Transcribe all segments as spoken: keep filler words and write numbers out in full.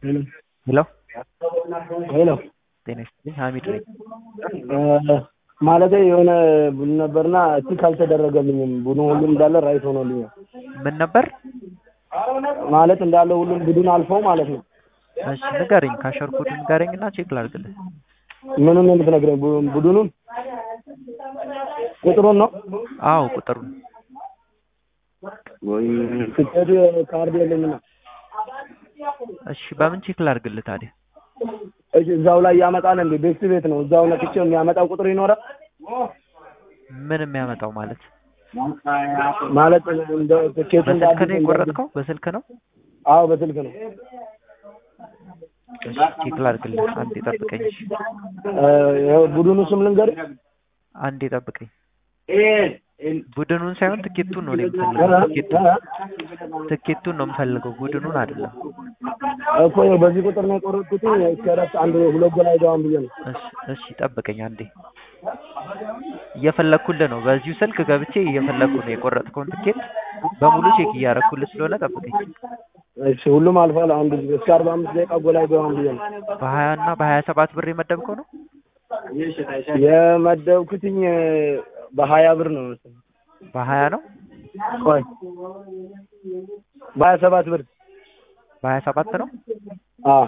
ሄሎ ሄሎ ጤና ይስጥልኝ ሀሚድ ነኝ። ማለቴ የሆነ ቡድን ነበርና እሱ ካልተደረገልኝም ቡድኑ ሁሉም እንዳለ ራይት ሆኖልኛል። ምን ነበር ማለት እንዳለ ሁሉም ቡድን አልፎ ማለት ነው። እሺ ንገረኝ፣ ካሸርኩት ንገረኝና ቼክ ላድርግልህ። ምኑን ነው የምትነግረኝ? ቡድኑን ቁጥሩን ነው? አዎ ቁጥሩን። ወይ ትኬት ካርድ የለኝም። እሺ በምን ቼክ ላድርግልህ ታዲያ? እሺ እዛው ላይ ያመጣል እንዴ? ቤት ቤት ነው እዛው ነክቼው የሚያመጣው ቁጥር ይኖራል? ምን የሚያመጣው ማለት ማለት እንደ ትኬት እንደ በስልክ ነው የቆረጥከው? በስልክ ነው? አዎ በስልክ ነው። እሺ ቼክ ላድርግልህ፣ አንዴ ጠብቀኝ። እሺ ቡድኑ ስም ልንገርህ? አንዴ ጠብቀኝ። ቡድኑን ሳይሆን ትኬቱን ነው የምፈልገው። ትኬቱን ትኬቱን ነው የምፈልገው፣ ቡድኑን አይደለም እኮ። በዚህ ቁጥር ነው የቆረጥኩት። እስከረፍት አንድ ሁለት ጎል አይገባም ብዬ ነው። እሺ እሺ ጠብቀኝ አንዴ፣ እየፈለኩልህ ነው። በዚሁ ስልክ ገብቼ እየፈለኩ ነው የቆረጥከውን ትኬት በሙሉ ቼክ እያደረኩልህ ስለሆነ ጠብቀኝ። እሺ ሁሉም አልፏል። አንድ እስከ አርባ አምስት ደቂቃ ጎል አይገባም ብዬ ነው። በሀያ እና በሀያ ሰባት ብር የመደብከው ነው? የመደብኩትኝ በሀያ ብር ነው መሰለኝ። በሀያ ነው? ቆይ በሀያ ሰባት ብር። በሀያ ሰባት ነው? አዎ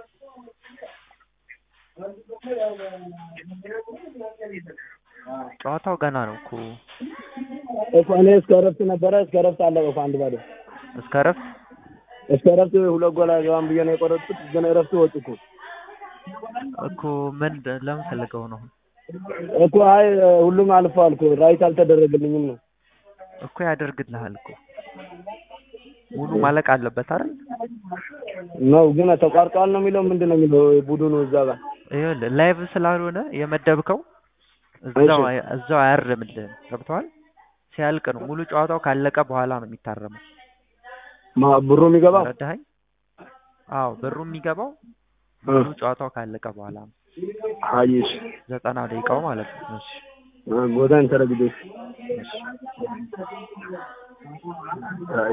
ጨዋታው ገና ነው እኮ እኮ። እኔ እስከ እረፍት ነበረ። እስከ እረፍት አለቀ እኮ አንድ ባዶ። እስከ እረፍት እስከ እረፍት ሁለት ጎል አይገባም ብዬ ነው የቆረጥኩት። ግን እረፍት ወጡ እኮ እኮ ምን ለምን ፈልገው ነው እኮ? አይ ሁሉም አልፏል እኮ ራይት አልተደረገልኝም ነው እኮ። ያደርግልሃል እኮ ሙሉ ማለቅ አለበት አይደል? ነው ግን ተቋርጧል ነው የሚለው። ምንድነው የሚለው ቡድኑ እዛ ጋር? ይኸውልህ ላይቭ ስላልሆነ የመደብከው እዛው እዛው አያርምልህም። ገብቶሃል? ሲያልቅ ነው ሙሉ ጨዋታው ካለቀ በኋላ ነው የሚታረመው። ማ ብሩ የሚገባው? ረዳኸኝ? አዎ ብሩ የሚገባው ሙሉ ጨዋታው ካለቀ በኋላ ነው። አይሽ ዘጠና ደቂቃው ማለት ነው። እሺ ጎዳን ተረግዴ። እሺ